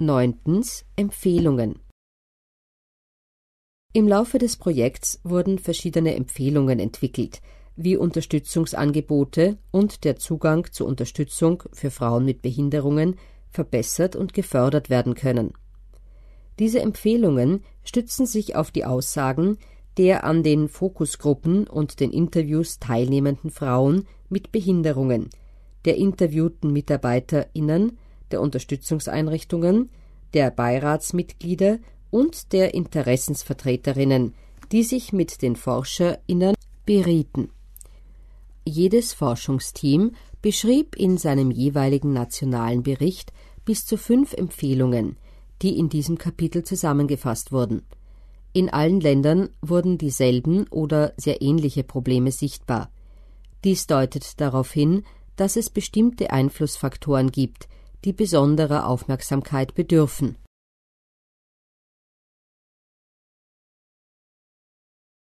9. Empfehlungen. Im Laufe des Projekts wurden verschiedene Empfehlungen entwickelt, wie Unterstützungsangebote und der Zugang zur Unterstützung für Frauen mit Behinderungen verbessert und gefördert werden können. Diese Empfehlungen stützen sich auf die Aussagen der an den Fokusgruppen und den Interviews teilnehmenden Frauen mit Behinderungen, der interviewten MitarbeiterInnen, der Unterstützungseinrichtungen, der Beiratsmitglieder und der Interessensvertreterinnen, die sich mit den ForscherInnen berieten. Jedes Forschungsteam beschrieb in seinem jeweiligen nationalen Bericht bis zu 5 Empfehlungen, die in diesem Kapitel zusammengefasst wurden. In allen Ländern wurden dieselben oder sehr ähnliche Probleme sichtbar. Dies deutet darauf hin, dass es bestimmte Einflussfaktoren gibt, die besonderer Aufmerksamkeit bedürfen.